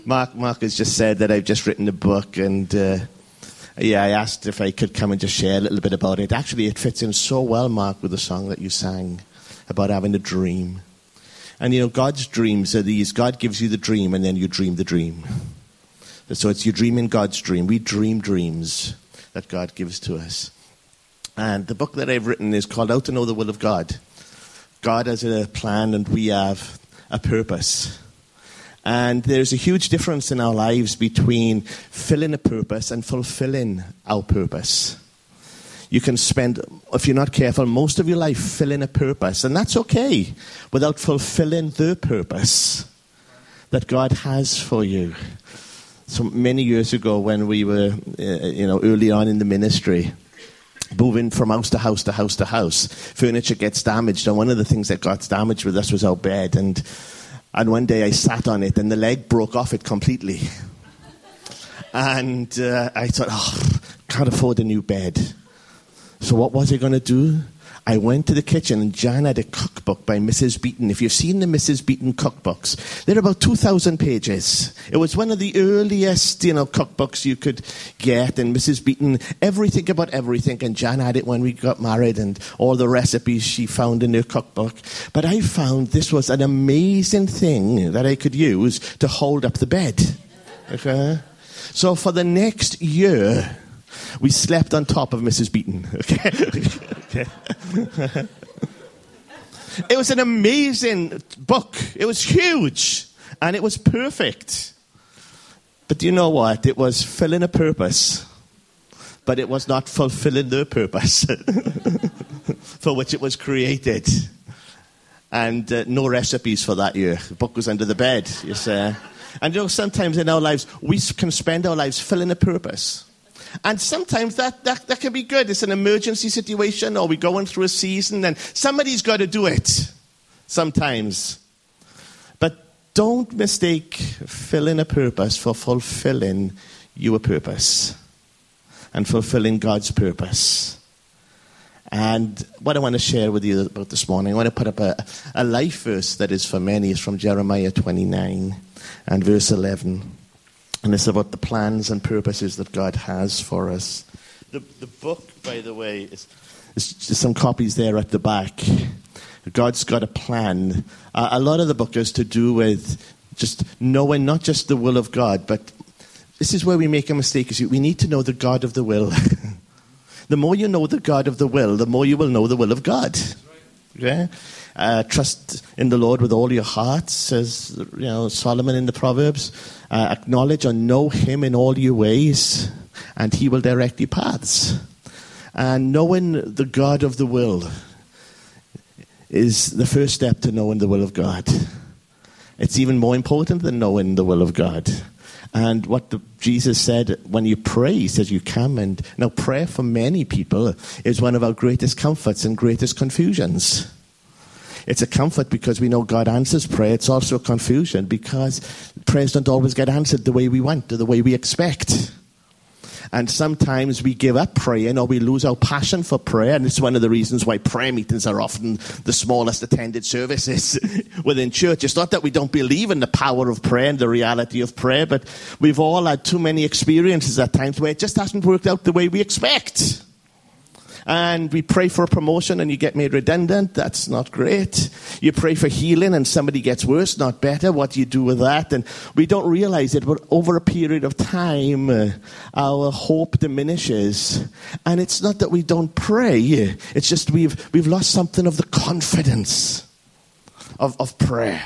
Mark has just said that I've just written a book, and I asked if I could come and just share a little bit about it. Actually, it fits in so well, Mark, with the song that you sang about having a dream. And God's dreams are these. God gives you the dream, and then you dream the dream. So it's you dream in God's dream. We dream dreams that God gives to us. And the book that I've written is called How to Know the Will of God. God has a plan, and we have a purpose. And there's a huge difference in our lives between filling a purpose and fulfilling our purpose. You can spend, if you're not careful, most of your life filling a purpose, and that's okay, without fulfilling the purpose that God has for you. So many years ago, when we were, early on in the ministry, moving from house to house to house to house, furniture gets damaged, and one of the things that got damaged with us was our bed, and one day I sat on it, and the leg broke off it completely. And I thought, can't afford a new bed. So what was I going to do? I went to the kitchen, and Jan had a cookbook by Mrs. Beaton. If you've seen the Mrs. Beaton cookbooks, they're about 2,000 pages. It was one of the earliest, cookbooks you could get. And Mrs. Beaton, everything about everything. And Jan had it when we got married, and all the recipes she found in her cookbook. But I found this was an amazing thing that I could use to hold up the bed. Okay? So for the next year, we slept on top of Mrs. Beaton. Okay. It was an amazing book. It was huge. And it was perfect. But do you know what? It was filling a purpose. But it was not fulfilling the purpose for which it was created. And no recipes for that year. The book was under the bed, you see. And sometimes in our lives, we can spend our lives filling a purpose. And sometimes that can be good. It's an emergency situation, or we're going through a season, and somebody's got to do it sometimes. But don't mistake filling a purpose for fulfilling your purpose and fulfilling God's purpose. And what I want to share with you about this morning, I want to put up a life verse that is for many. It's from Jeremiah 29 and verse 11. And it's about the plans and purposes that God has for us. The book, by the way, is just some copies there at the back. God's got a plan. A lot of the book is to do with just knowing not just the will of God, but this is where we make a mistake. We need to know the God of the will. The more you know the God of the will, the more you will know the will of God. Okay? Trust in the Lord with all your heart, says Solomon in the Proverbs. Acknowledge and know him in all your ways, and he will direct your paths. And knowing the God of the will is the first step to knowing the will of God. It's even more important than knowing the will of God. And what Jesus said when you pray, he says you come. And now prayer for many people is one of our greatest comforts and greatest confusions. It's a comfort because we know God answers prayer. It's also a confusion because prayers don't always get answered the way we want or the way we expect. And sometimes we give up praying, or we lose our passion for prayer. And it's one of the reasons why prayer meetings are often the smallest attended services within church. It's not that we don't believe in the power of prayer and the reality of prayer, but we've all had too many experiences at times where it just hasn't worked out the way we expect. And we pray for a promotion and you get made redundant. That's not great. You pray for healing and somebody gets worse, not better. What do you do with that? And we don't realize it, but over a period of time, our hope diminishes. And it's not that we don't pray. It's just we've lost something of the confidence of prayer.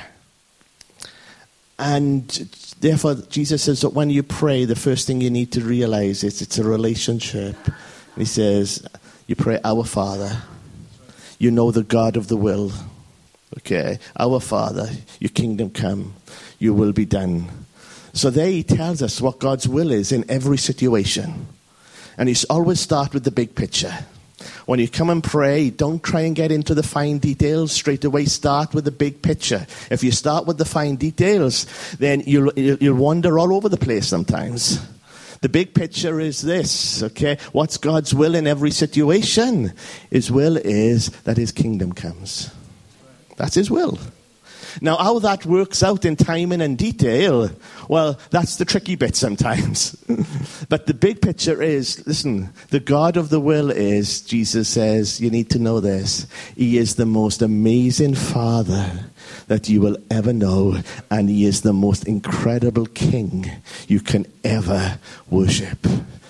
And therefore, Jesus says that when you pray, the first thing you need to realize is it's a relationship. He says, you pray, Our Father. You know the God of the will. Okay? Our Father, your kingdom come. Your will be done. So there he tells us what God's will is in every situation. And you always start with the big picture. When you come and pray, don't try and get into the fine details straight away. Start with the big picture. If you start with the fine details, then you'll wander all over the place sometimes. The big picture is this, okay? What's God's will in every situation? His will is that his kingdom comes. That's his will. Now, how that works out in timing and detail, well, that's the tricky bit sometimes. But the big picture is, listen, the God of the will is, Jesus says, you need to know this, he is the most amazing Father that you will ever know, and he is the most incredible King you can ever worship.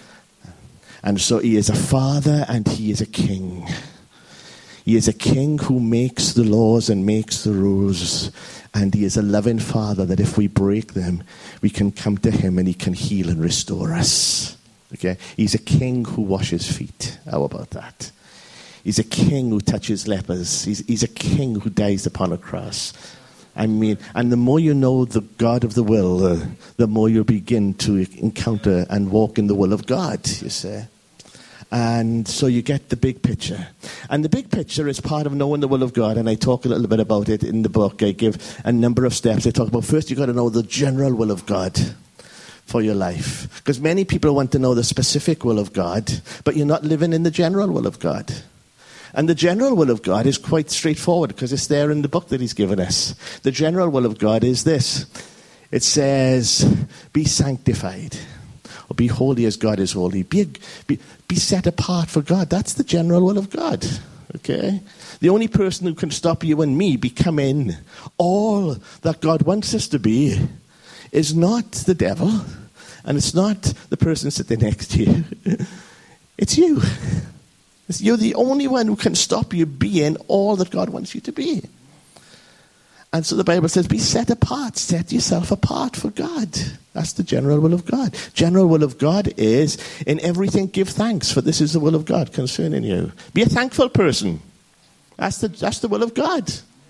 And so he is a Father and he is a King. He is a King who makes the laws and makes the rules. And he is a loving Father that if we break them, we can come to him and he can heal and restore us. Okay? He's a King who washes feet. How about that? He's a King who touches lepers. He's a King who dies upon a cross. I mean, and the more you know the God of the will, the more you begin to encounter and walk in the will of God, you see. And so you get the big picture. And the big picture is part of knowing the will of God. And I talk a little bit about it in the book. I give a number of steps. I talk about first you've got to know the general will of God for your life. Because many people want to know the specific will of God, but you're not living in the general will of God. And the general will of God is quite straightforward because it's there in the book that he's given us. The general will of God is this. It says, be sanctified. Or be holy as God is holy. Be set apart for God. That's the general will of God. Okay? The only person who can stop you and me becoming all that God wants us to be is not the devil. And it's not the person sitting next to you. It's you. You're the only one who can stop you being all that God wants you to be. And so the Bible says, be set apart. Set yourself apart for God. That's the general will of God. General will of God is, in everything give thanks, for this is the will of God concerning you. Be a thankful person. That's the will of God.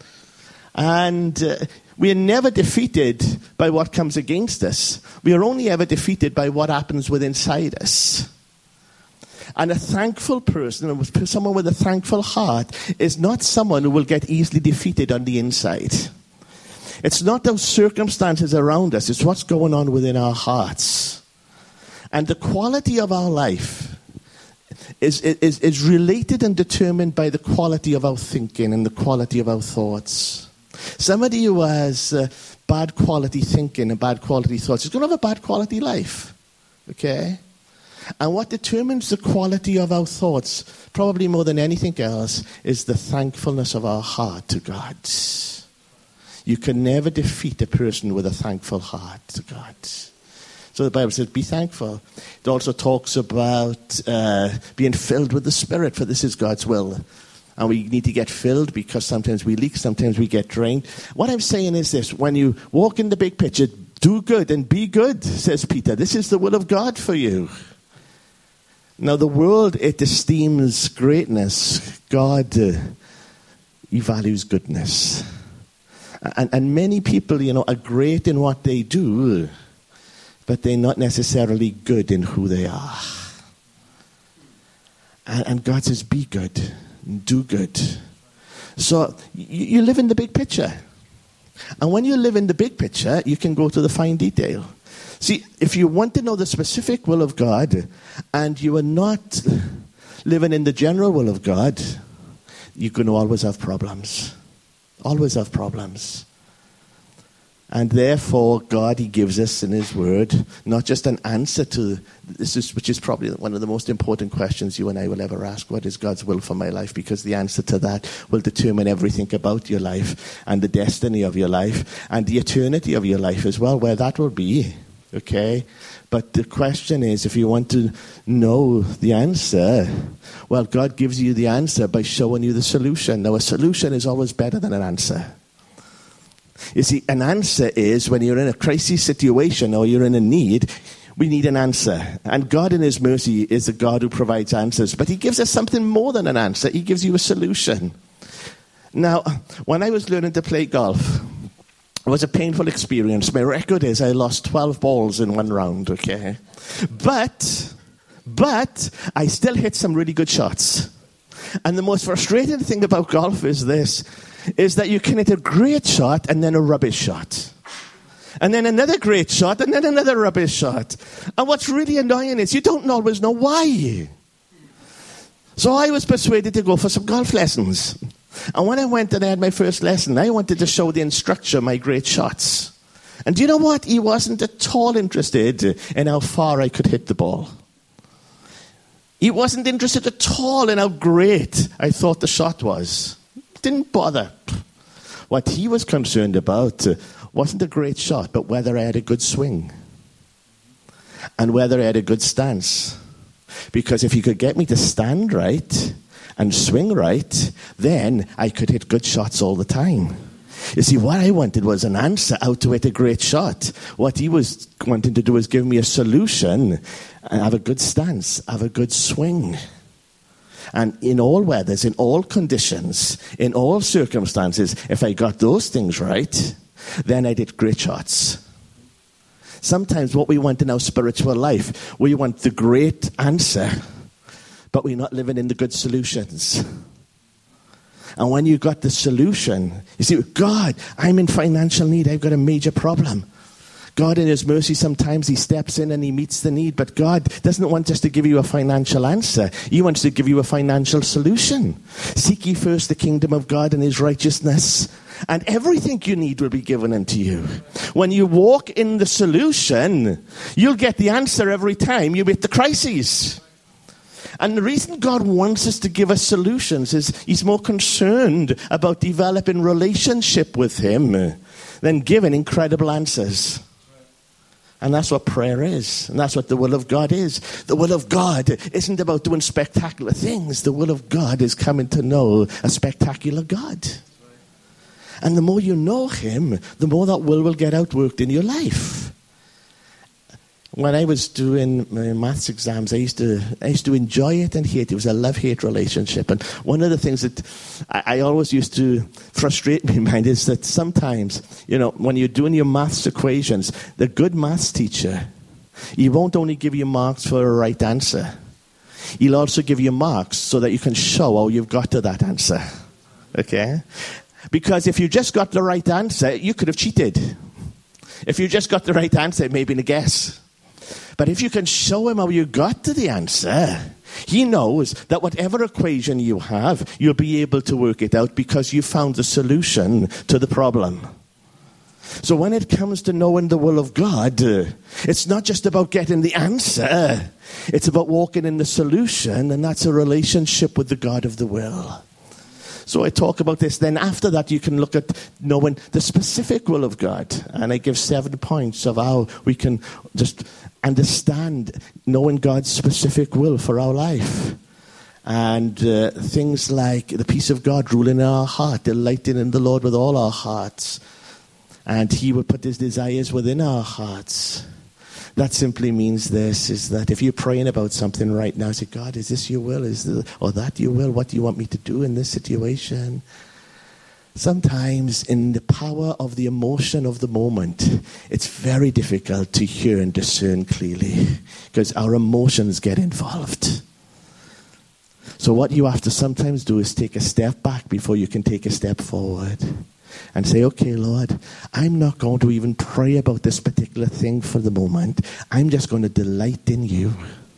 And we are never defeated by what comes against us. We are only ever defeated by what happens within inside us. And a thankful person, someone with a thankful heart, is not someone who will get easily defeated on the inside. It's not those circumstances around us. It's what's going on within our hearts. And the quality of our life is related and determined by the quality of our thinking and the quality of our thoughts. Somebody who has bad quality thinking and bad quality thoughts is going to have a bad quality life. Okay? And what determines the quality of our thoughts, probably more than anything else, is the thankfulness of our heart to God. You can never defeat a person with a thankful heart to God. So the Bible says, be thankful. It also talks about being filled with the Spirit, for this is God's will. And we need to get filled because sometimes we leak, sometimes we get drained. What I'm saying is this, when you walk in the big picture, do good and be good, says Peter. This is the will of God for you. Now, the world, it esteems greatness. God, he values goodness. And many people, are great in what they do, but they're not necessarily good in who they are. And God says, be good, do good. So you live in the big picture. And when you live in the big picture, you can go to the fine detail. See, if you want to know the specific will of God and you are not living in the general will of God, you're going to always have problems. Always have problems. And therefore, God, he gives us in his word not just an answer to this, which is probably one of the most important questions you and I will ever ask. What is God's will for my life? Because the answer to that will determine everything about your life and the destiny of your life and the eternity of your life as well, where that will be. Okay? But the question is, if you want to know the answer, well, God gives you the answer by showing you the solution. Now, a solution is always better than an answer. You see, an answer is when you're in a crisis situation or you're in a need, we need an answer. And God in his mercy is a God who provides answers. But he gives us something more than an answer. He gives you a solution. Now, when I was learning to play golf, it was a painful experience. My record is I lost 12 balls in one round, okay? But I still hit some really good shots. And the most frustrating thing about golf is this, is that you can hit a great shot and then a rubbish shot. And then another great shot and then another rubbish shot. And what's really annoying is you don't always know why. So I was persuaded to go for some golf lessons. And when I went and I had my first lesson, I wanted to show the instructor my great shots. And do you know what? He wasn't at all interested in how far I could hit the ball. He wasn't interested at all in how great I thought the shot was. Didn't bother. What he was concerned about wasn't a great shot, but whether I had a good swing. And whether I had a good stance. Because if he could get me to stand right and swing right, then I could hit good shots all the time. You see, what I wanted was an answer how to hit a great shot. What he was wanting to do was give me a solution and have a good stance, have a good swing. And in all weathers, in all conditions, in all circumstances, if I got those things right, then I did great shots. Sometimes what we want in our spiritual life, we want the great answer, but we're not living in the good solutions. And when you got the solution, you see, God, I'm in financial need. I've got a major problem. God, in his mercy, sometimes he steps in and he meets the need. But God doesn't want just to give you a financial answer. He wants to give you a financial solution. Seek ye first the kingdom of God and his righteousness, and everything you need will be given unto you. When you walk in the solution, you'll get the answer every time you hit the crises. And the reason God wants us to give us solutions is he's more concerned about developing relationship with him than giving incredible answers. And that's what prayer is. And that's what the will of God is. The will of God isn't about doing spectacular things. The will of God is coming to know a spectacular God. And the more you know him, the more that will get outworked in your life. When I was doing my maths exams, I used to enjoy it and hate it. It was a love-hate relationship. And one of the things that I always used to frustrate me mind is that sometimes, when you're doing your maths equations, the good maths teacher, he won't only give you marks for a right answer. He'll also give you marks so that you can show how you've got to that answer. Okay? Because if you just got the right answer, you could have cheated. If you just got the right answer, it may have been a guess. But if you can show him how you got to the answer, he knows that whatever equation you have, you'll be able to work it out because you found the solution to the problem. So when it comes to knowing the will of God, it's not just about getting the answer. It's about walking in the solution, and that's a relationship with the God of the will. So I talk about this. Then after that, you can look at knowing the specific will of God. And I give 7 points of how we can just understand knowing God's specific will for our life. And things like the peace of God ruling in our heart, delighting in the Lord with all our hearts. And he will put his desires within our hearts. That simply means this, is that if you're praying about something right now, say, God, is this your will? Or that your will? What do you want me to do in this situation? Sometimes in the power of the emotion of the moment, it's very difficult to hear and discern clearly because our emotions get involved. So what you have to sometimes do is take a step back before you can take a step forward. And say, okay, Lord, I'm not going to even pray about this particular thing for the moment. I'm just going to delight in you.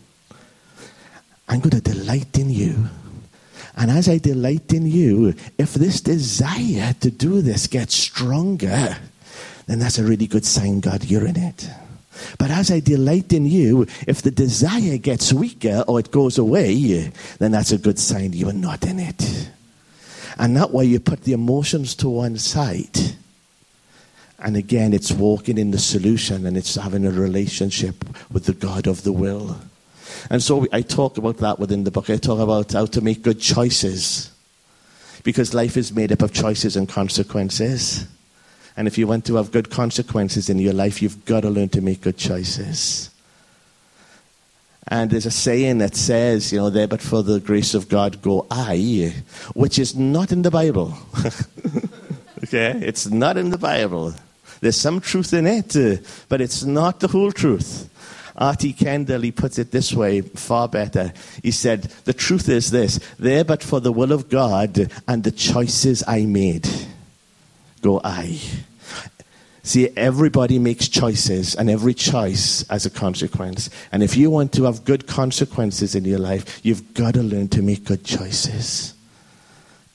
I'm going to delight in you. And as I delight in you, if this desire to do this gets stronger, then that's a really good sign, God, you're in it. But as I delight in you, if the desire gets weaker or it goes away, then that's a good sign you are not in it. And that way you put the emotions to one side. And again, it's walking in the solution and it's having a relationship with the God of the will. And so I talk about that within the book. I talk about how to make good choices. Because life is made up of choices and consequences. And if you want to have good consequences in your life, you've got to learn to make good choices. And there's a saying that says, there but for the grace of God go I, which is not in the Bible. Okay? It's not in the Bible. There's some truth in it, but it's not the whole truth. R.T. Kendall, he puts it this way, far better. He said, the truth is this, there but for the will of God and the choices I made, go I. See, everybody makes choices, and every choice has a consequence. And if you want to have good consequences in your life, you've got to learn to make good choices.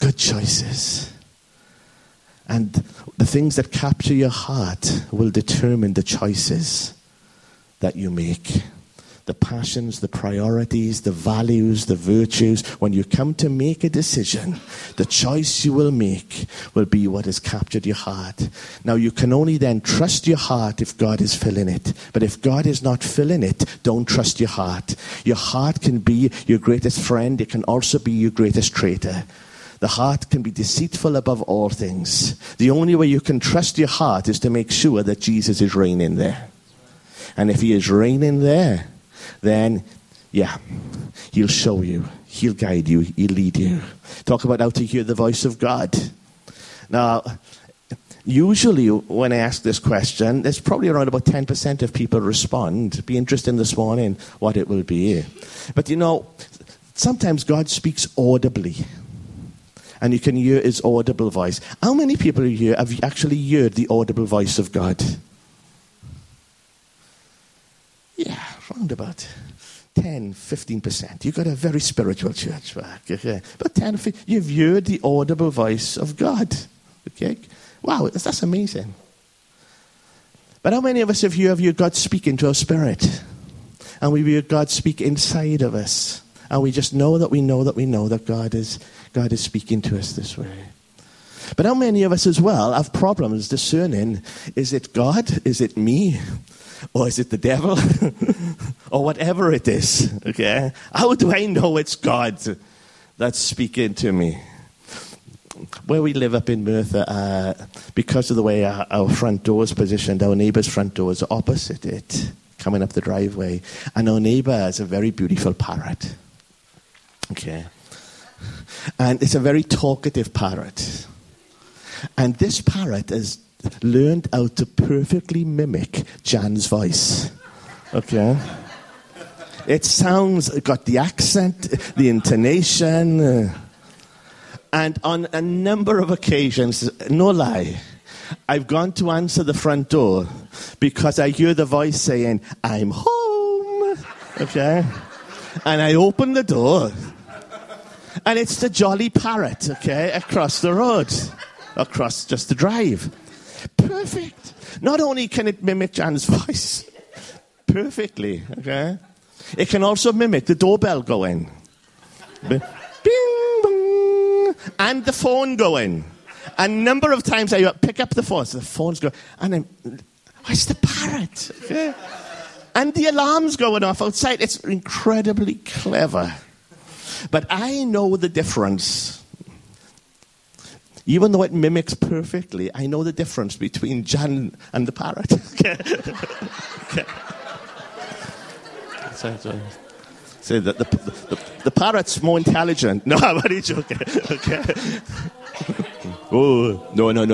Good choices. And the things that capture your heart will determine the choices that you make. The passions, the priorities, the values, the virtues. When you come to make a decision, the choice you will make will be what has captured your heart. Now, you can only then trust your heart if God is filling it. But if God is not filling it, don't trust your heart. Your heart can be your greatest friend. It can also be your greatest traitor. The heart can be deceitful above all things. The only way you can trust your heart is to make sure that Jesus is reigning there. And if he is reigning there, then, he'll show you. He'll guide you. He'll lead you. Talk about how to hear the voice of God. Now, usually when I ask this question, there's probably around about 10% of people respond. Be interested this morning what it will be. But sometimes God speaks audibly. And you can hear his audible voice. How many people here have actually heard the audible voice of God? Yeah, around about 10, 15%. You've got a very spiritual church back. Okay? But 10, 15, you've heard the audible voice of God. Okay? Wow, that's amazing. But how many of us have heard God speak into our spirit? And we've heard God speak inside of us. And we just know that God is speaking to us this way. But how many of us as well have problems discerning, is it God? Is it me? Or is it the devil? Or whatever it is. Okay? How do I know it's God that's speaking to me? Where we live up in Merthyr, because of the way our front door is positioned, our neighbour's front door is opposite it, coming up the driveway. And our neighbour has a very beautiful parrot. Okay? And it's a very talkative parrot. And this parrot has learned how to perfectly mimic Jan's voice. Okay? It got the accent, the intonation. And on a number of occasions, no lie, I've gone to answer the front door because I hear the voice saying, I'm home. Okay? And I open the door. And it's the jolly parrot, okay, across the road. Across just the drive. Perfect. Not only can it mimic Jan's voice perfectly, okay, it can also mimic the doorbell going. Bing, bong, and the phone going. A number of times I pick up the phone, so the phone's going, and I'm, where's the parrot? Okay? And the alarm's going off outside. It's incredibly clever. But I know the difference. Even though it mimics perfectly, I know the difference between Jan and the parrot. Okay. Okay. So the parrot's more intelligent. No, I'm only joking. Okay. Oh,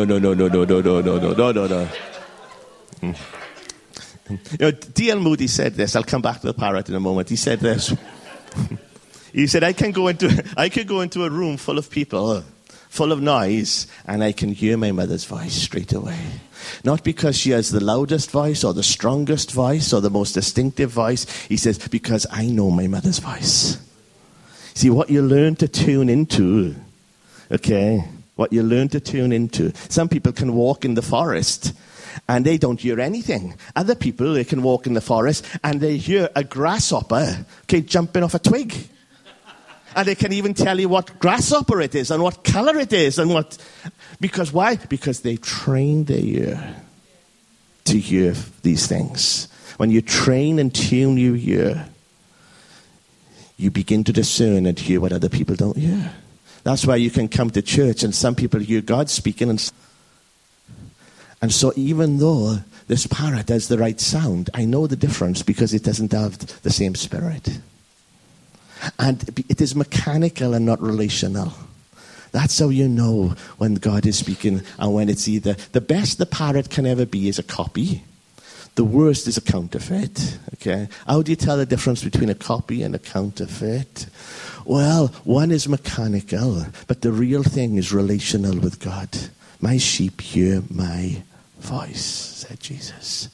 no. D.L. Moody said this. I'll come back to the parrot in a moment. He said this. He said, I could go into a room full of people, full of noise, and I can hear my mother's voice straight away. Not because she has the loudest voice or the strongest voice or the most distinctive voice. He says, because I know my mother's voice. See, what you learn to tune into, okay, what you learn to tune into. Some people can walk in the forest and they don't hear anything. Other people, they can walk in the forest and they hear a grasshopper, okay, jumping off a twig. And they can even tell you what grasshopper it is and what color it is and what... Because why? Because they trained their ear to hear these things. When you train and tune your ear, you begin to discern and hear what other people don't hear. That's why you can come to church and some people hear God speaking. And so even though this parrot has the right sound, I know the difference because it doesn't have the same spirit. And it is mechanical and not relational. That's how you know when God is speaking and when it's either... The best the parrot can ever be is a copy. The worst is a counterfeit. Okay? How do you tell the difference between a copy and a counterfeit? Well, one is mechanical, but the real thing is relational with God. My sheep hear my voice, said Jesus.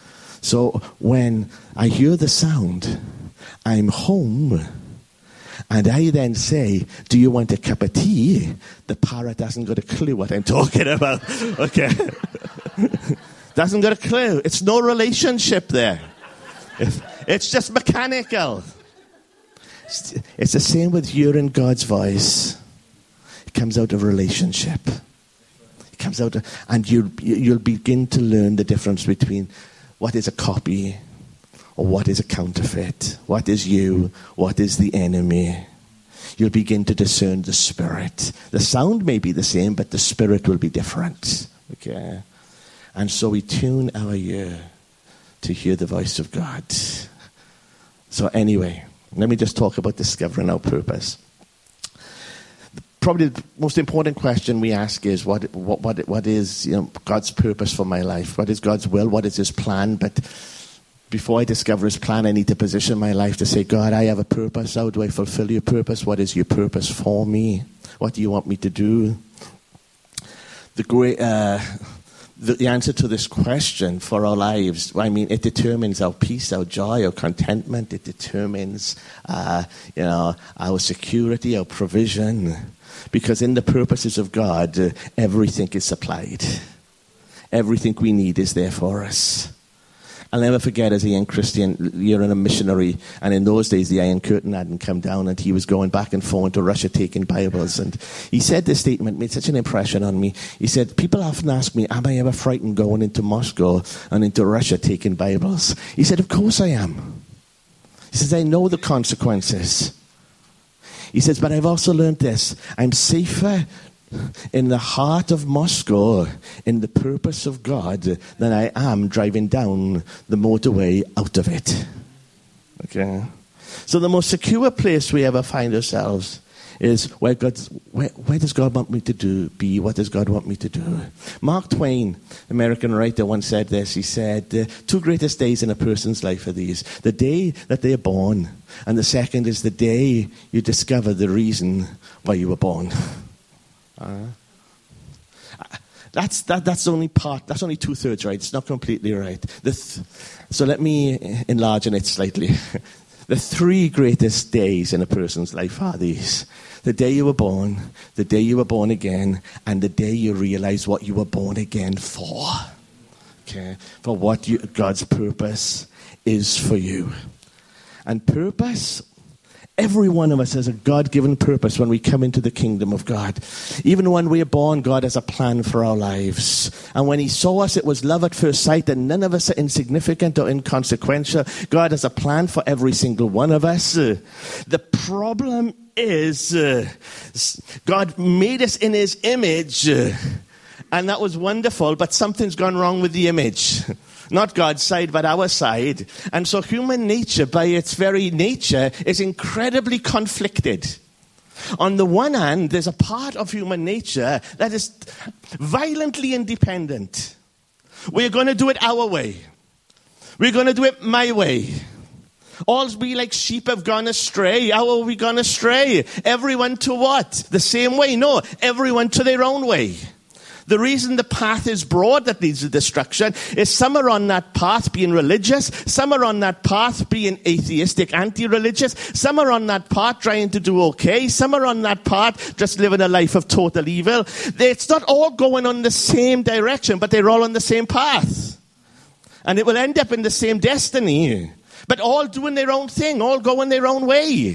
So when I hear the sound, I'm home, And I then say, do you want a cup of tea? The parrot hasn't got a clue what I'm talking about. Okay. Doesn't got a clue. It's no relationship there. It's just mechanical. It's the same with hearing God's voice. It comes out of relationship. It comes out of, and you'll begin to learn the difference between what is a copy or what is a counterfeit. What is you? What is the enemy? You'll begin to discern the spirit. The sound may be the same, but the spirit will be different. Okay? And so we tune our ear to hear the voice of God. So anyway, let me just talk about discovering our purpose. Probably the most important question we ask is, what is God's purpose for my life? What is God's will? What is His plan? But before I discover His plan, I need to position my life to say, God, I have a purpose. How do I fulfill your purpose? What is your purpose for me? What do you want me to do? The answer to this question for our lives, it determines our peace, our joy, our contentment. It determines, our security, our provision. Because in the purposes of God, everything is supplied. Everything we need is there for us. I'll never forget, as a young Christian, you're in a missionary, and in those days the Iron Curtain hadn't come down, and he was going back and forth to Russia taking Bibles. And he said this statement, made such an impression on me. He said, people often ask me, am I ever frightened going into Moscow and into Russia taking Bibles? He said, of course I am. He says, I know the consequences. He says, but I've also learned this. I'm safer in the heart of Moscow, in the purpose of God, than I am driving down the motorway out of it. Okay? So the most secure place we ever find ourselves is where does God want me to be? What does God want me to do? Mark Twain, American writer, once said this. He said, the two greatest days in a person's life are these: the day that they are born, and the second is the day you discover the reason why you were born. That's only part. That's only 2/3 right. It's not completely right. So let me enlarge on it slightly. The three greatest days in a person's life are these: the day you were born, the day you were born again, and the day you realize what you were born again for. Okay, for what God's purpose is for you. And purpose. Every one of us has a God-given purpose when we come into the kingdom of God. Even when we are born, God has a plan for our lives. And when He saw us, it was love at first sight, and none of us are insignificant or inconsequential. God has a plan for every single one of us. The problem is, God made us in His image, and that was wonderful, but something's gone wrong with the image. Not God's side, but our side. And so human nature, by its very nature, is incredibly conflicted. On the one hand, there's a part of human nature that is violently independent. We're going to do it our way. We're going to do it my way. All we like sheep have gone astray. How are we gone astray? Everyone to what? The same way? No, everyone to their own way. The reason the path is broad that leads to destruction is some are on that path being religious, some are on that path being atheistic, anti-religious, some are on that path trying to do okay, some are on that path just living a life of total evil. It's not all going on the same direction, but they're all on the same path. And it will end up in the same destiny, but all doing their own thing, all going their own way.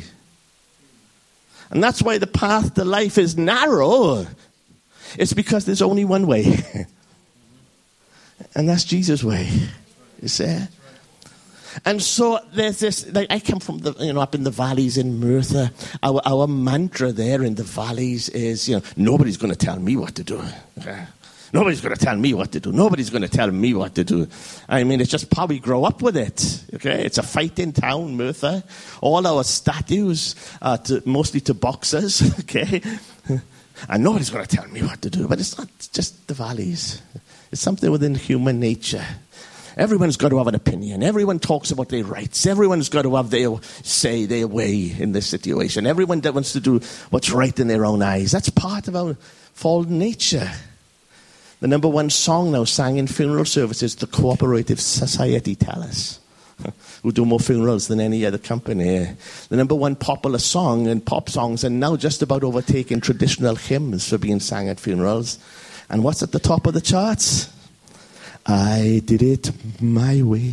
And that's why the path to life is narrow. It's because there's only one way. And that's Jesus' way. You see? And so there's this, like I come from up in the valleys in Merthyr. Our mantra there in the valleys is, nobody's going to tell me what to do. Okay? Nobody's going to tell me what to do. Nobody's going to tell me what to do. It's just how we grow up with it. Okay? It's a fighting town, Merthyr. All our statues are mostly to boxers. Okay? And nobody's going to tell me what to do. But it's not just the valleys. It's something within human nature. Everyone's got to have an opinion. Everyone talks about their rights. Everyone's got to have their say, their way in this situation. Everyone that wants to do what's right in their own eyes. That's part of our fallen nature. The number one song now sang in funeral services, the Cooperative Society tell us. who do more funerals than any other company. The number one popular song in pop songs are now just about overtaking traditional hymns for being sang at funerals. And what's at the top of the charts? I did it my way.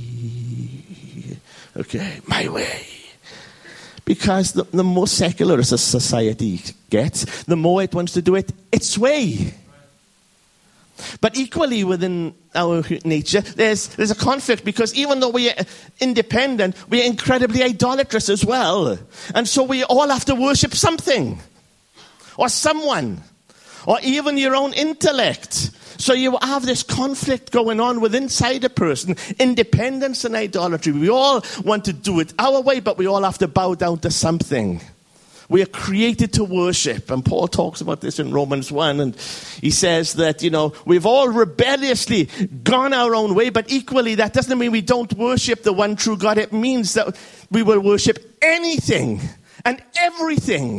Okay, my way. Because the more secular a society gets, the more it wants to do it its way. But equally within our nature, there's a conflict, because even though we are independent, we are incredibly idolatrous as well. And so we all have to worship something or someone or even your own intellect. So you have this conflict going on within inside a person, independence and idolatry. We all want to do it our way, but we all have to bow down to something. We are created to worship. And Paul talks about this in Romans 1. And he says that, we've all rebelliously gone our own way. But equally, that doesn't mean we don't worship the one true God. It means that we will worship anything and everything.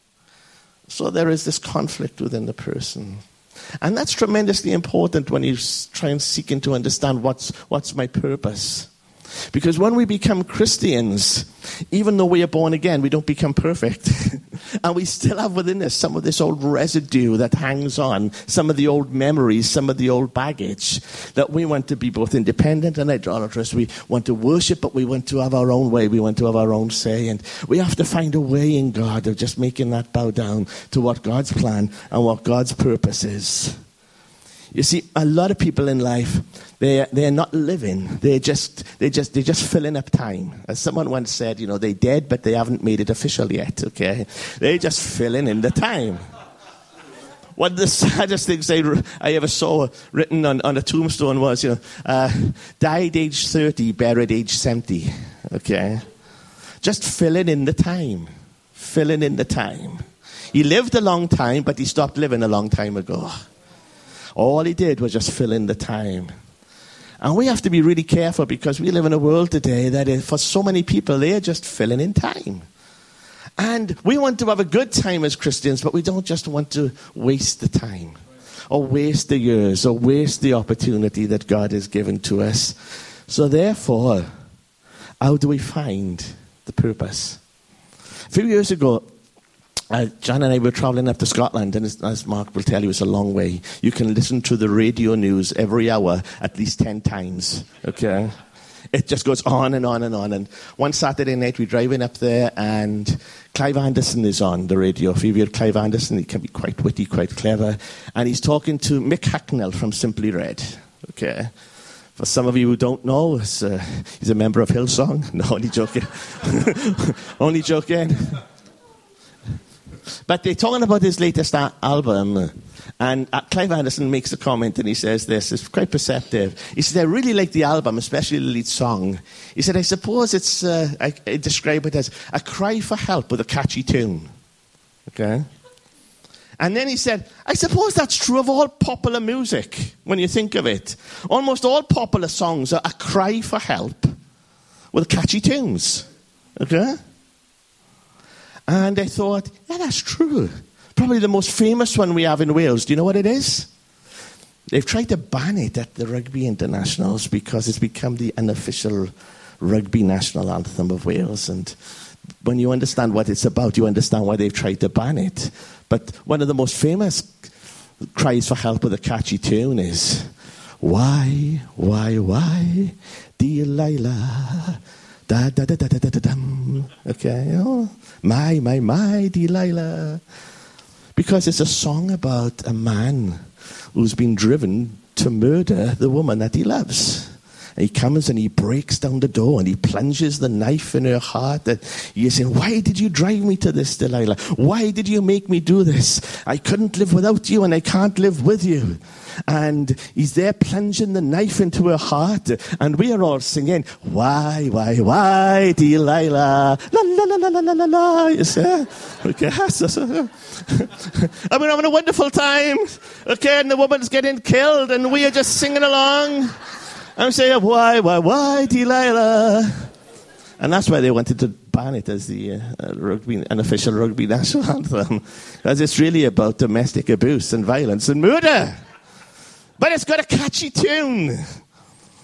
So there is this conflict within the person. And that's tremendously important when you try and seek to understand what's my purpose. Because when we become Christians, even though we are born again, we don't become perfect. And we still have within us some of this old residue that hangs on, some of the old memories, some of the old baggage, that we want to be both independent and idolatrous. We want to worship, but we want to have our own way. We want to have our own say. And we have to find a way in God of just making that bow down to what God's plan and what God's purpose is. You see, a lot of people in life, they're not living. They're just filling up time. As someone once said, they're dead, but they haven't made it official yet. Okay, they're just filling in the time. One of the saddest things I ever saw written on a tombstone was, died age 30, buried age 70. Okay, just filling in the time. Filling in the time. He lived a long time, but he stopped living a long time ago. All he did was just fill in the time. And we have to be really careful, because we live in a world today that is, for so many people, they are just filling in time. And we want to have a good time as Christians, but we don't just want to waste the time or waste the years or waste the opportunity that God has given to us. So therefore, how do we find the purpose? A few years ago, John and I were traveling up to Scotland, and as Mark will tell you, it's a long way. You can listen to the radio news every hour at least 10 times, okay? It just goes on and on and on. And one Saturday night, we're driving up there, and Clive Anderson is on the radio. If you've heard Clive Anderson, he can be quite witty, quite clever. And he's talking to Mick Hucknall from Simply Red, okay? For some of you who don't know, he's a member of Hillsong. No, only joking. Only joking. But they're talking about his latest album, and Clive Anderson makes a comment, and he says this, it's quite perceptive. He said, I really like the album, especially the lead song. He said, I suppose it's, I describe it as a cry for help with a catchy tune. Okay? And then he said, I suppose that's true of all popular music, when you think of it. Almost all popular songs are a cry for help with catchy tunes. Okay? And I thought, yeah, that's true. Probably the most famous one we have in Wales. Do you know what it is? They've tried to ban it at the rugby internationals because it's become the unofficial rugby national anthem of Wales. And when you understand what it's about, you understand why they've tried to ban it. But one of the most famous cries for help with a catchy tune is, why, Delilah, da da da da da da da dum. Okay, my Delilah. Because it's a song about a man who's been driven to murder the woman that he loves. And he comes and he breaks down the door and he plunges the knife in her heart. And he's saying, why did you drive me to this, Delilah? Why did you make me do this? I couldn't live without you and I can't live with you. And he's there plunging the knife into her heart. And we are all singing, why, Delilah? La, la, la, la, la, la, la. You see? Okay. I mean, having a wonderful time. Okay, and the woman's getting killed and we are just singing along. I'm saying, why, Delilah? And that's why they wanted to ban it as the unofficial rugby national anthem. Because it's really about domestic abuse and violence and murder. But it's got a catchy tune.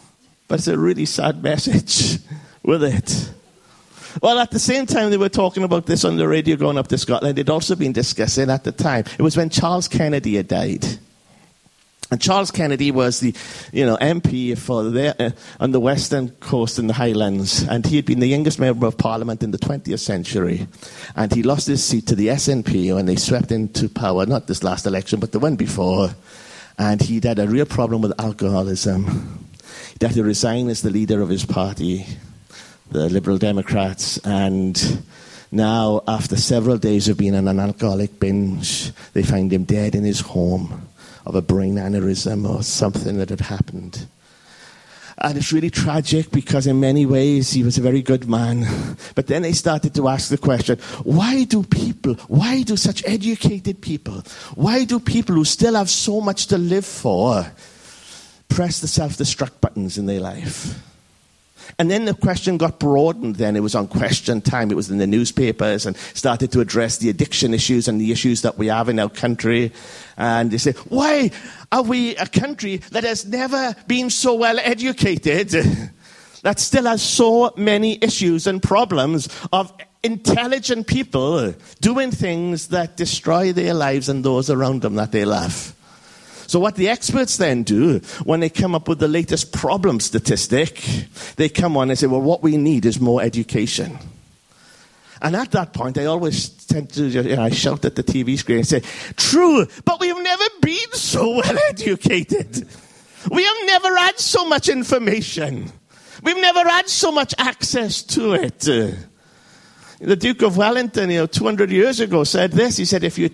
But it's a really sad message with it. Well, at the same time they were talking about this on the radio going up to Scotland, they'd also been discussing at the time. It was when Charles Kennedy had died. And Charles Kennedy was the, MP for there on the western coast in the Highlands, and he had been the youngest member of Parliament in the 20th century. And he lost his seat to the SNP when they swept into power, not this last election, but the one before. And he'd had a real problem with alcoholism. He'd had to resign as the leader of his party, the Liberal Democrats, and now, after several days of being on an alcoholic binge, they find him dead in his home of a brain aneurysm or something that had happened. And it's really tragic because in many ways he was a very good man. But then they started to ask the question, why do such educated people, why do people who still have so much to live for press the self-destruct buttons in their life? And then the question got broadened then. It was on Question Time. It was in the newspapers and started to address the addiction issues and the issues that we have in our country. And they said, why are we a country that has never been so well educated, that still has so many issues and problems of intelligent people doing things that destroy their lives and those around them that they love? So what the experts then do, when they come up with the latest problem statistic, they come on and say, well, what we need is more education. And at that point, I always tend to, I shout at the TV screen and say, true, but we've never been so well educated. We have never had so much information. We've never had so much access to it. The Duke of Wellington, 200 years ago said this. He said, if you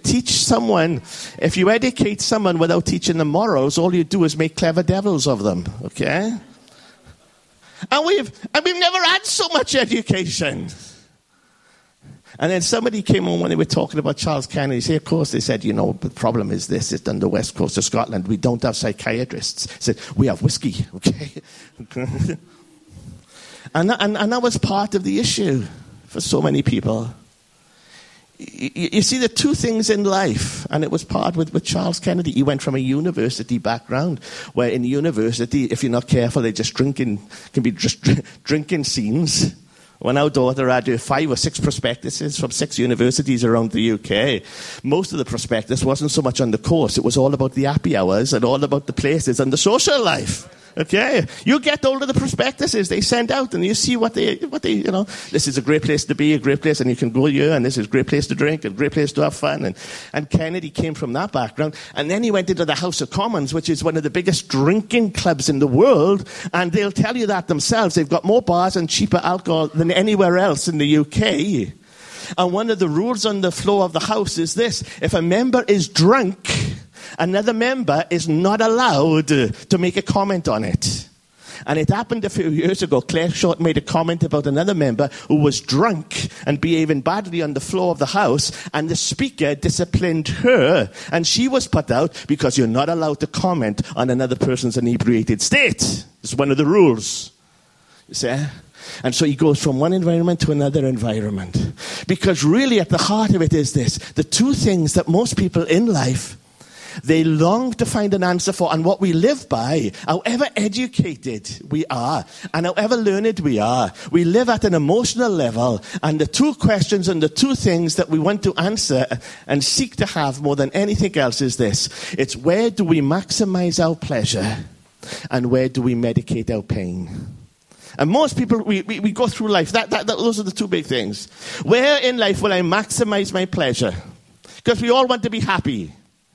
educate someone without teaching them morals, all you do is make clever devils of them, okay? And we've never had so much education. And then somebody came on when they were talking about Charles Kennedy. Say, of course, they said, the problem is this. It's on the west coast of Scotland. We don't have psychiatrists. They said, we have whiskey, okay? and that was part of the issue for so many people. You see, the two things in life, and it was part with Charles Kennedy. He went from a university background, where in university, if you're not careful, they just drinking scenes. When our daughter had 5 or 6 prospectuses from 6 universities around the UK, most of the prospectus wasn't so much on the course. It was all about the happy hours and all about the places and the social life. Okay, you get hold of the prospectuses they send out, and you see what they, this is a great place to be, a great place, and you can go here, and this is a great place to drink, a great place to have fun. And Kennedy came from that background, and then he went into the House of Commons, which is one of the biggest drinking clubs in the world, and they'll tell you that themselves. They've got more bars and cheaper alcohol than anywhere else in the UK. And one of the rules on the floor of the House is this: if a member is drunk, another member is not allowed to make a comment on it. And it happened a few years ago. Claire Short made a comment about another member who was drunk and behaving badly on the floor of the House, and the Speaker disciplined her, and she was put out because you're not allowed to comment on another person's inebriated state. It's one of the rules. You see? And so he goes from one environment to another environment. Because really at the heart of it is this: the two things that most people in life, they long to find an answer for, and what we live by, however educated we are and however learned we are, we live at an emotional level, and the two questions and the two things that we want to answer and seek to have more than anything else is this: it's where do we maximize our pleasure and where do we medicate our pain? And most people, we go through life, those are the two big things. Where in life will I maximize my pleasure? Because we all want to be happy.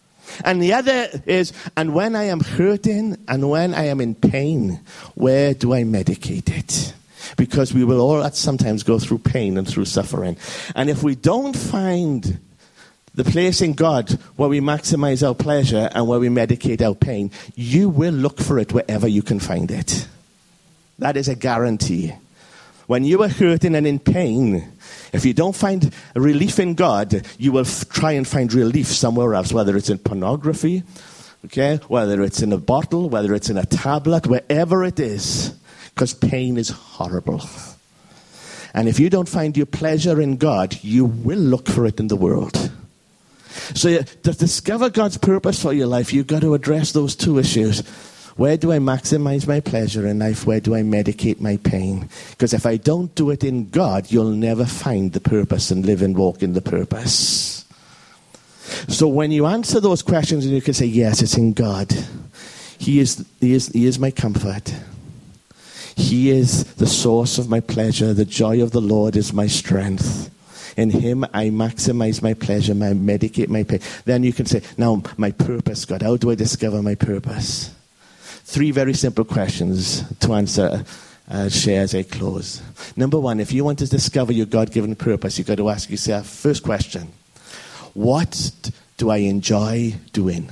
And the other is, and when I am hurting and when I am in pain, where do I medicate it? Because we will all sometimes go through pain and through suffering. And if we don't find the place in God where we maximize our pleasure and where we medicate our pain, you will look for it wherever you can find it. That is a guarantee. When you are hurting and in pain, if you don't find relief in God, you will try and find relief somewhere else, whether it's in pornography, okay, whether it's in a bottle, whether it's in a tablet, wherever it is, because pain is horrible. And if you don't find your pleasure in God, you will look for it in the world. So to discover God's purpose for your life, you've got to address those two issues. Where do I maximize my pleasure in life? Where do I medicate my pain? Because if I don't do it in God, you'll never find the purpose and live and walk in the purpose. So when you answer those questions, and you can say, yes, it's in God. He is my comfort. He is the source of my pleasure. The joy of the Lord is my strength. In him, I maximize my pleasure, I medicate my pain. Then you can say, now, my purpose, God. How do I discover my purpose? 3 very simple questions to answer, share as I close. Number 1, if you want to discover your God-given purpose, you've got to ask yourself, first question, what do I enjoy doing?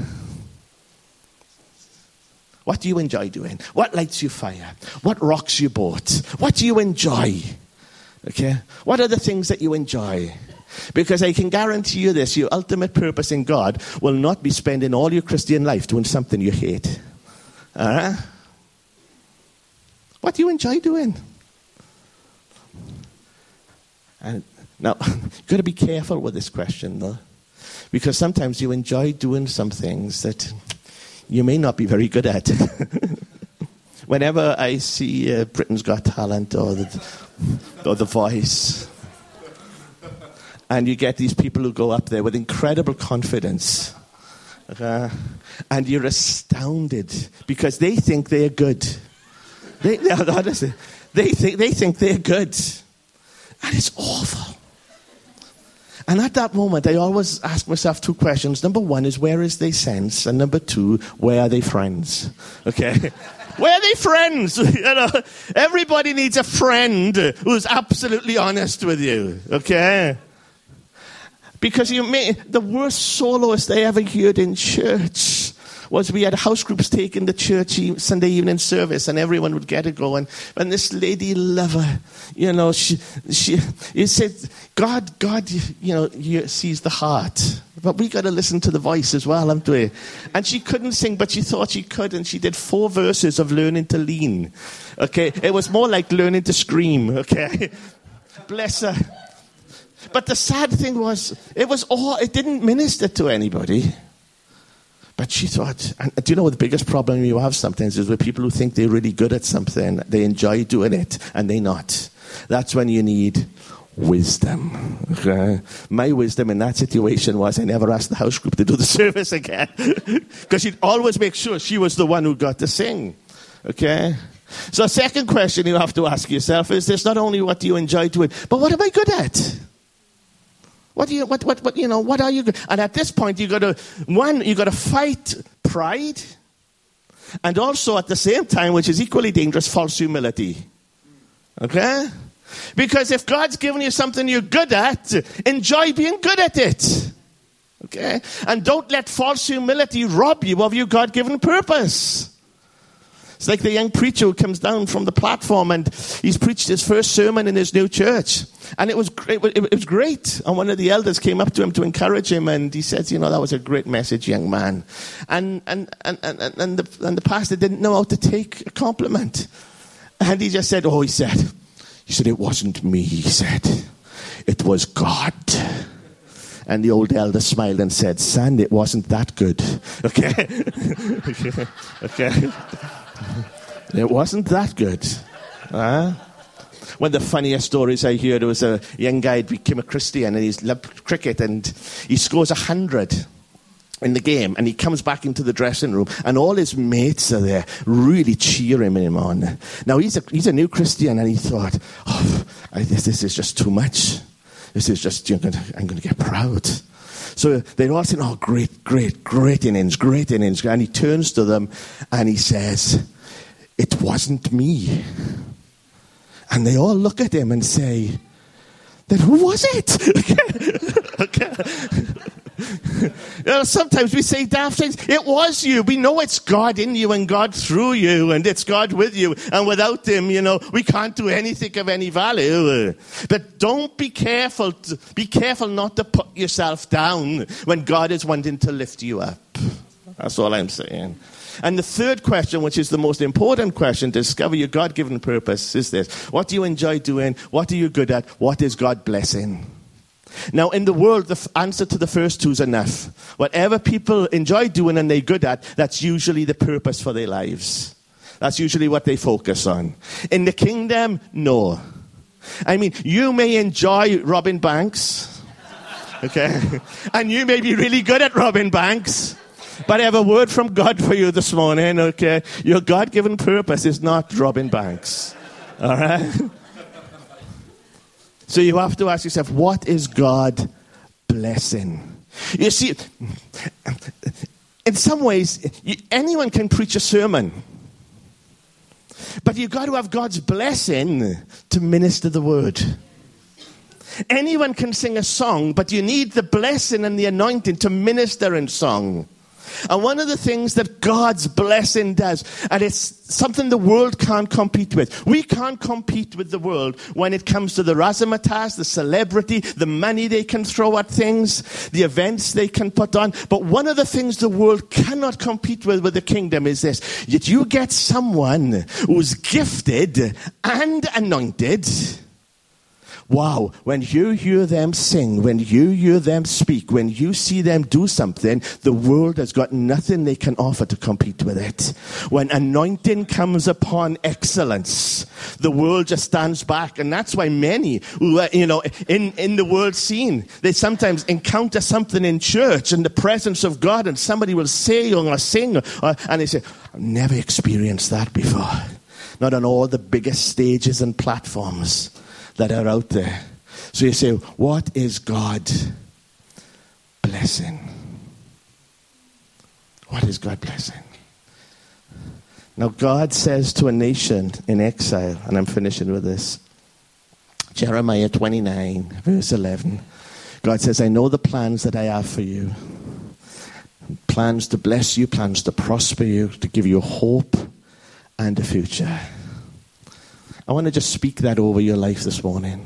What do you enjoy doing? What lights your fire? What rocks your boat? What do you enjoy? Okay? What are the things that you enjoy? Because I can guarantee you this, your ultimate purpose in God will not be spending all your Christian life doing something you hate. What do you enjoy doing? And now, you've got to be careful with this question, though. Because sometimes you enjoy doing some things that you may not be very good at. Whenever I see Britain's Got Talent or The Voice, and you get these people who go up there with incredible confidence, and you're astounded because they think they're good. They think they're good, and it's awful. And at that moment, I always ask myself 2 questions. Number 1 is, where is their sense? And number 2, where are they friends? Okay. Where are they friends? You know, everybody needs a friend who's absolutely honest with you. Okay. Because the worst soloist I ever heard in church was we had house groups taking the church Sunday evening service, and everyone would get to go. And this lady lover, you know, she said, God, you know, sees the heart. But we got to listen to the voice as well, haven't we? And she couldn't sing, but she thought she could, and she did 4 verses of Learning to Lean. Okay, it was more like learning to scream. Okay, bless her. But the sad thing was, it didn't minister to anybody. But she thought, and do you know what the biggest problem you have sometimes is with people who think they're really good at something, they enjoy doing it, and they're not. That's when you need wisdom. Okay? My wisdom in that situation was I never asked the house group to do the service again. Because she'd always make sure she was the one who got to sing. Okay? So a second question you have to ask yourself is this: not only what do you enjoy doing, but what am I good at? What are you good? And at this point, you got to fight pride, and also at the same time, which is equally dangerous, false humility. Okay? Because if God's given you something you're good at, enjoy being good at it. Okay? And don't let false humility rob you of your God-given purpose. It's like the young preacher who comes down from the platform and he's preached his first sermon in his new church. And it was great. And one of the elders came up to him to encourage him, and he said, you know, that was a great message, young man. And the pastor didn't know how to take a compliment. And he just said, he said, it wasn't me, he said. It was God. And the old elder smiled and said, son, it wasn't that good. Okay? Okay. It wasn't that good. One of the funniest stories I heard was a young guy who became a Christian, and he loved cricket, and he scores 100 in the game, and he comes back into the dressing room, and all his mates are there really cheering him on. Now he's a new Christian, and he thought, this is just too much. This is just, I'm going to get proud. So they're all saying, great innings. And he turns to them and he says, it wasn't me. And they all look at him and say, then who was it? Okay. You know, sometimes we say daft things. It was you. We know it's God in you and God through you, and it's God with you. And without him, you know, we can't do anything of any value. But don't be careful. Be careful not to put yourself down when God is wanting to lift you up. That's all I'm saying. And the third question, which is the most important question to discover your God-given purpose, is this: what do you enjoy doing? What are you good at? What is God blessing? Now, in the world, the answer to the first two is enough. Whatever people enjoy doing and they're good at, that's usually the purpose for their lives. That's usually what they focus on. In the kingdom, no. I mean, you may enjoy robbing banks, okay? And you may be really good at robbing banks. But I have a word from God for you this morning, okay? Your God-given purpose is not robbing banks, all right? So you have to ask yourself, what is God blessing? You see, in some ways, anyone can preach a sermon. But you've got to have God's blessing to minister the word. Anyone can sing a song, but you need the blessing and the anointing to minister in song. And one of the things that God's blessing does, and it's something the world can't compete with. We can't compete with the world when it comes to the razzmatazz, the celebrity, the money they can throw at things, the events they can put on. But one of the things the world cannot compete with the kingdom is this. That you get someone who's gifted and anointed. Wow, when you hear them sing, when you hear them speak, when you see them do something, the world has got nothing they can offer to compete with it. When anointing comes upon excellence, the world just stands back. And that's why many who are, in the world scene, they sometimes encounter something in church in the presence of God, and somebody will say or sing, and they say, I've never experienced that before. Not on all the biggest stages and platforms that are out there. So you say, what is God blessing? What is God blessing? Now God says to a nation in exile, and I'm finishing with this. Jeremiah 29, verse 11. God says, I know the plans that I have for you. Plans to bless you, plans to prosper you, to give you hope and a future. I want to just speak that over your life this morning.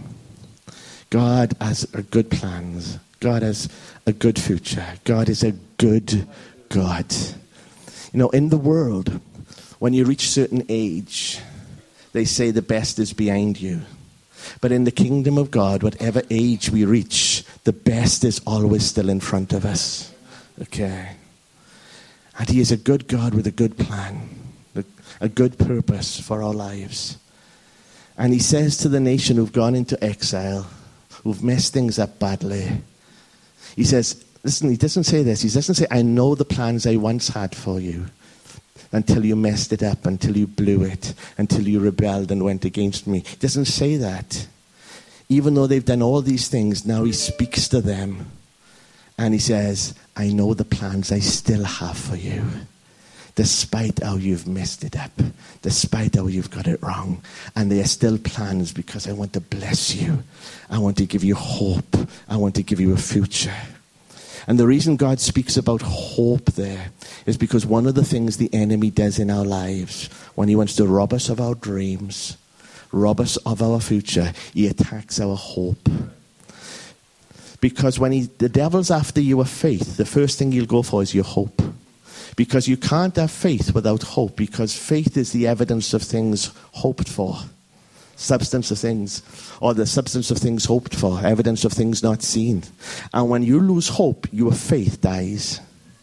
God has good plans. God has a good future. God is a good God. In the world, when you reach a certain age, they say the best is behind you. But in the kingdom of God, whatever age we reach, the best is always still in front of us. Okay? And He is a good God with a good plan, a good purpose for our lives. And He says to the nation who've gone into exile, who've messed things up badly, He says, listen, He doesn't say this. He doesn't say, I know the plans I once had for you, until you messed it up, until you blew it, until you rebelled and went against me. He doesn't say that. Even though they've done all these things, now He speaks to them. And He says, I know the plans I still have for you. Despite how you've messed it up, despite how you've got it wrong. And there are still plans because I want to bless you. I want to give you hope. I want to give you a future. And the reason God speaks about hope there is because one of the things the enemy does in our lives, when he wants to rob us of our dreams, rob us of our future, he attacks our hope. Because when the devil's after your faith, the first thing he'll go for is your hope. Because you can't have faith without hope, because faith is the evidence of things hoped for. Substance of things, or the substance of things hoped for, evidence of things not seen. And when you lose hope, your faith dies.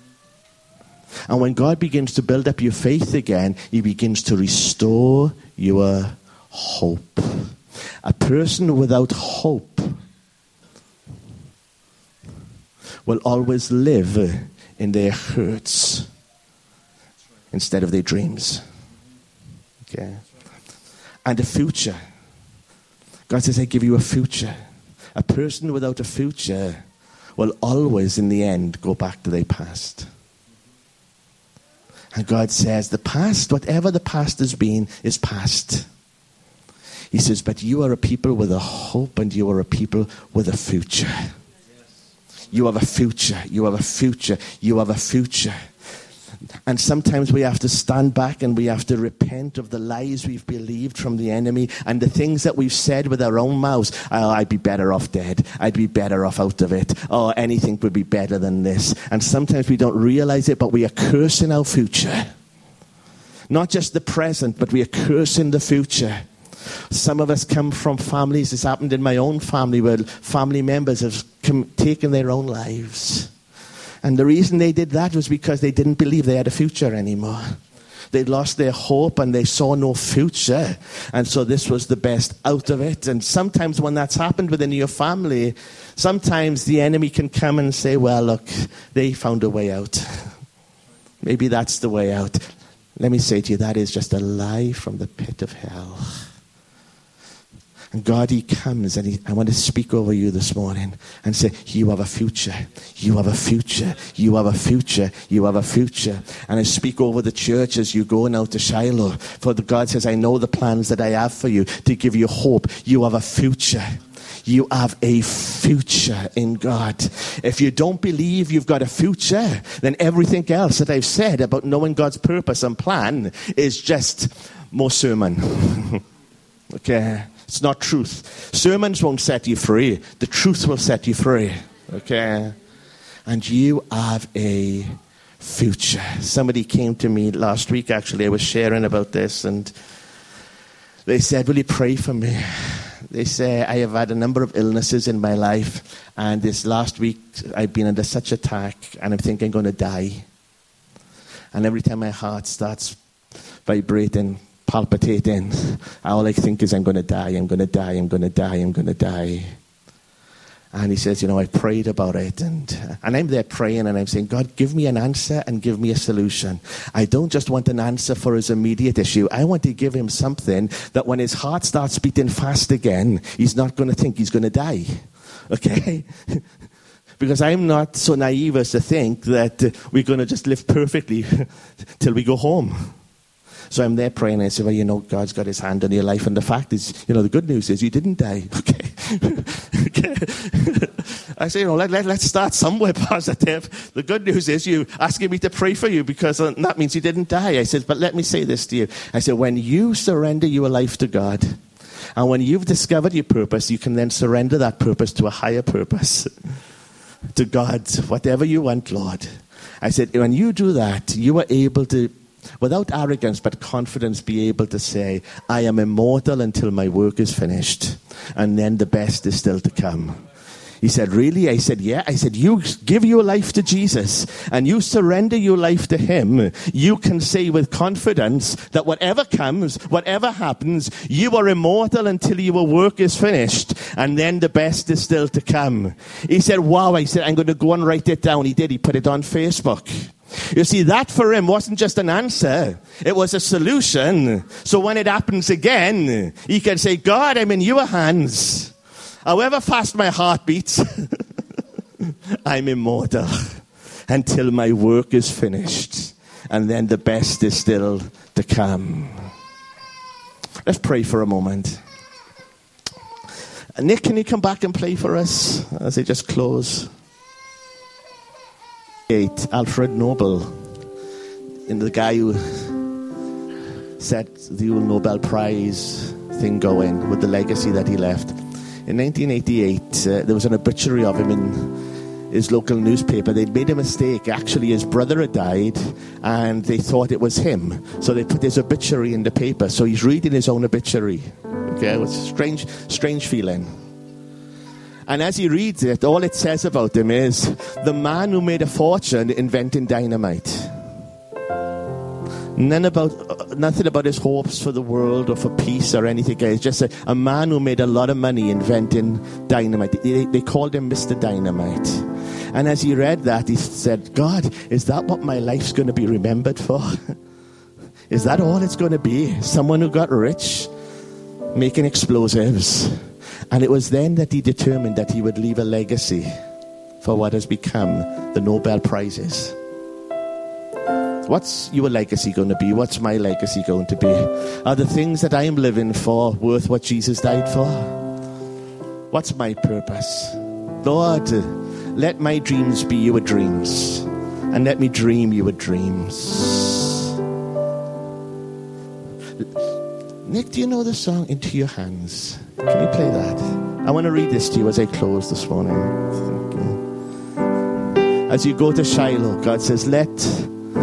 And when God begins to build up your faith again, He begins to restore your hope. A person without hope will always live in their hurts instead of their dreams. Okay? And a future. God says, I give you a future. A person without a future will always, in the end, go back to their past. And God says, the past, whatever the past has been, is past. He says, but you are a people with a hope, and you are a people with a future. You have a future. You have a future. You have a future. And sometimes we have to stand back and we have to repent of the lies we've believed from the enemy and the things that we've said with our own mouths. Oh, I'd be better off dead. I'd be better off out of it. Oh, anything would be better than this. And sometimes we don't realize it, but we are cursing our future. Not just the present, but we are cursing the future. Some of us come from families, it's happened in my own family, where family members have taken their own lives. And the reason they did that was because they didn't believe they had a future anymore. They lost their hope and they saw no future. And so this was the best out of it. And sometimes when that's happened within your family, sometimes the enemy can come and say, well, look, they found a way out. Maybe that's the way out. Let me say to you, that is just a lie from the pit of hell. And God, he comes and I want to speak over you this morning and say, you have a future. You have a future. You have a future. You have a future. And I speak over the church as you go now to Shiloh. For God says, I know the plans that I have for you to give you hope. You have a future. You have a future in God. If you don't believe you've got a future, then everything else that I've said about knowing God's purpose and plan is just more sermon. Okay? It's not truth. Sermons won't set you free. The truth will set you free. Okay? And you have a future. Somebody came to me last week, actually. I was sharing about this, and they said, will you pray for me? They say, I have had a number of illnesses in my life, and this last week I've been under such attack, and I'm thinking I'm going to die. And every time my heart starts vibrating, palpitating, all I think is I'm going to die, I'm going to die, I'm going to die, I'm going to die. And he says, I prayed about it, and I'm there praying, and I'm saying, God, give me an answer and give me a solution. I don't just want an answer for his immediate issue. I want to give him something that when his heart starts beating fast again, he's not going to think he's going to die. Okay? Because I'm not so naive as to think that we're going to just live perfectly till we go home. So I'm there praying, and I say, well, God's got his hand on your life. And the fact is, the good news is you didn't die. Okay. Okay. I say, let's start somewhere positive. The good news is you asking me to pray for you because that means you didn't die. I said, but let me say this to you. I said, when you surrender your life to God, and when you've discovered your purpose, you can then surrender that purpose to a higher purpose. To God, whatever you want, Lord. I said, when you do that, you are able to, without arrogance but confidence, be able to say, I am immortal until my work is finished, and then the best is still to come. He said, really? I said, yeah. I said, you give your life to Jesus and you surrender your life to him. You can say with confidence that whatever comes, whatever happens, you are immortal until your work is finished, and then the best is still to come. He said, wow. I said, I'm going to go and write it down. He did. He put it on Facebook. You see, that for him wasn't just an answer. It was a solution. So when it happens again, he can say, God, I'm in your hands. However fast my heart beats, I'm immortal until my work is finished. And then the best is still to come. Let's pray for a moment. Nick, can you come back and play for us as I just close? Alfred Nobel, the guy who set the Nobel Prize thing going with the legacy that he left. In 1988, there was an obituary of him in his local newspaper. They'd made a mistake. Actually, his brother had died, and they thought it was him. So they put his obituary in the paper. So he's reading his own obituary. Okay, it was a strange feeling. And as he reads it, all it says about him is the man who made a fortune inventing dynamite. Nothing about his hopes for the world or for peace or anything. It's just a man who made a lot of money inventing dynamite. They called him Mr. Dynamite. And as he read that, he said, God, is that what my life's going to be remembered for? Is that all it's going to be? Someone who got rich making explosives. And it was then that he determined that he would leave a legacy for what has become the Nobel Prizes. What's your legacy going to be? What's my legacy going to be? Are the things that I am living for worth what Jesus died for? What's my purpose? Lord, let my dreams be your dreams, and let me dream your dreams. Nick, do you know the song Into Your Hands? Can you play that? I want to read this to you as I close this morning. As you go to Shiloh, God says, let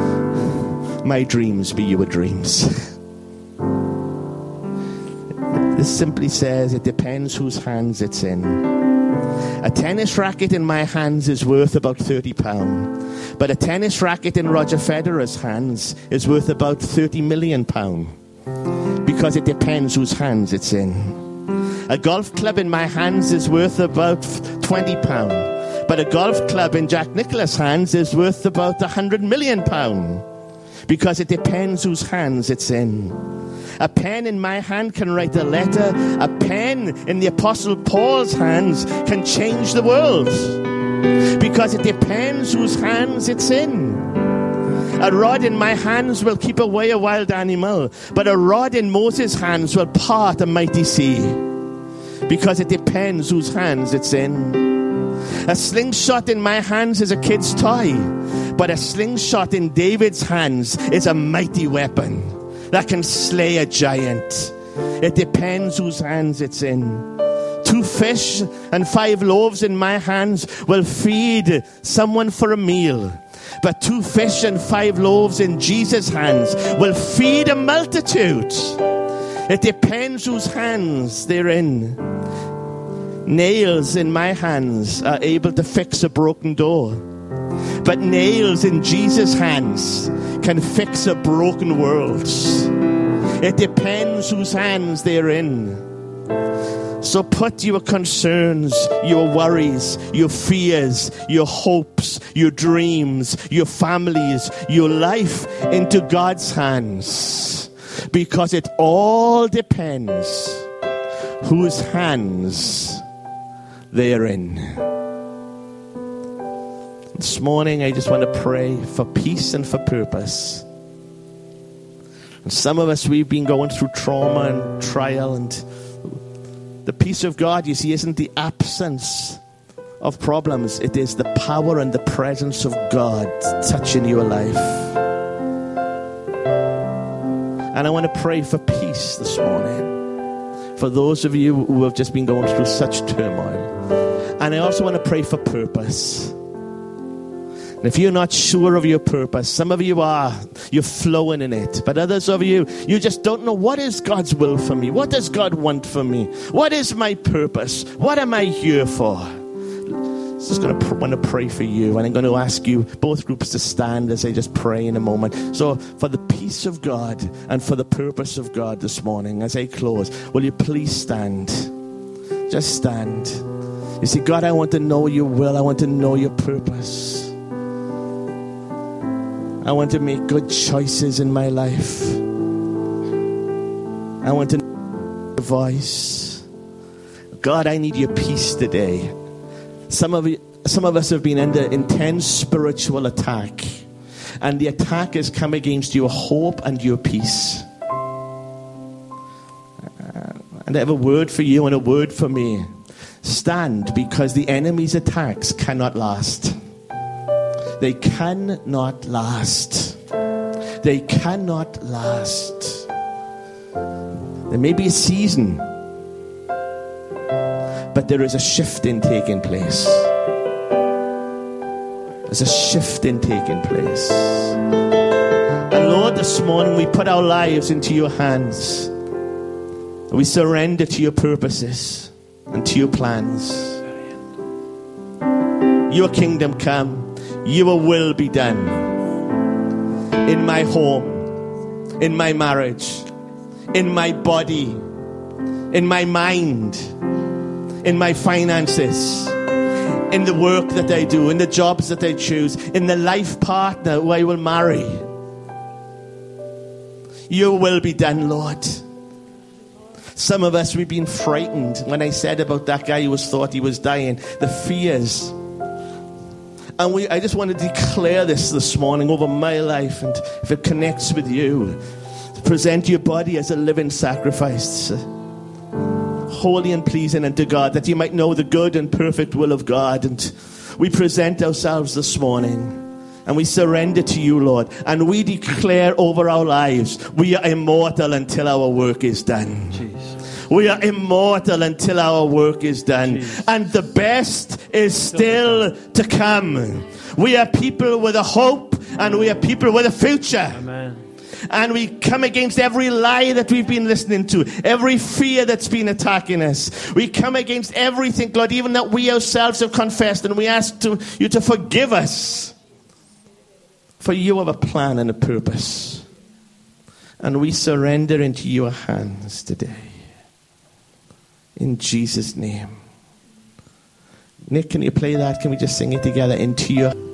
my dreams be your dreams. just simply says it depends whose hands it's in. A tennis racket in my hands is worth about £30. But a tennis racket in Roger Federer's hands is worth about £30 million. Because it depends whose hands it's in. A golf club in my hands is worth about £20. But a golf club in Jack Nicklaus' hands is worth about £100 million. Because it depends whose hands it's in. A pen in my hand can write a letter. A pen in the Apostle Paul's hands can change the world. Because it depends whose hands it's in. A rod in my hands will keep away a wild animal. But a rod in Moses' hands will part a mighty sea. Because it depends whose hands it's in. A slingshot in my hands is a kid's toy. But a slingshot in David's hands is a mighty weapon that can slay a giant. It depends whose hands it's in. 2 fish and 5 loaves in my hands will feed someone for a meal. But 2 fish and 5 loaves in Jesus' hands will feed a multitude. It depends whose hands they're in. Nails in my hands are able to fix a broken door. But nails in Jesus' hands can fix a broken world. It depends whose hands they're in. So put your concerns, your worries, your fears, your hopes, your dreams, your families, your life into God's hands. Because it all depends whose hands they're in. This morning, I just want to pray for peace and for purpose. And some of us, we've been going through trauma and trial, and the peace of God, you see, isn't the absence of problems. It is the power and the presence of God touching your life. And I want to pray for peace this morning, for those of you who have just been going through such turmoil. And I also want to pray for purpose. And if you're not sure of your purpose, some of you are, you're flowing in it. But others of you, you just don't know, what is God's will for me? What does God want for me? What is my purpose? What am I here for? So I'm just want to pray for you. And I'm going to ask you, both groups, to stand as I just pray in a moment. So for the peace of God and for the purpose of God this morning, as I close, will you please stand? Just stand. You see, God, I want to know your will. I want to know your purpose. I want to make good choices in my life. I want to know your voice. God, I need your peace today. Some of us have been under intense spiritual attack. And the attack has come against your hope and your peace. And I have a word for you and a word for me. Stand, because the enemy's attacks cannot last. They cannot last. They cannot last. There may be a season, but there is a shifting taking place. There's a shifting taking place. And Lord, this morning we put our lives into your hands. We surrender to your purposes and to your plans. Your kingdom come. Your will be done in my home, in my marriage, in my body, in my mind, in my finances, in the work that I do, in the jobs that I choose, in the life partner who I will marry. Your will be done, Lord. Some of us, we've been frightened. When I said about that guy who thought he was dying, the fears. And I just want to declare this morning over my life, and if it connects with you, to present your body as a living sacrifice, holy and pleasing unto God, that you might know the good and perfect will of God. And we present ourselves this morning, and we surrender to you, Lord, and we declare over our lives, we are immortal until our work is done. Jeez. We are immortal until our work is done. Jeez. And the best is still to come. We are people with a hope, and we are people with a future. Amen. And we come against every lie that we've been listening to, every fear that's been attacking us. We come against everything, Lord, even that we ourselves have confessed, and we ask you to forgive us. For you have a plan and a purpose. And we surrender into your hands today. In Jesus' name. Nick, can you play that? Can we just sing it together? Into your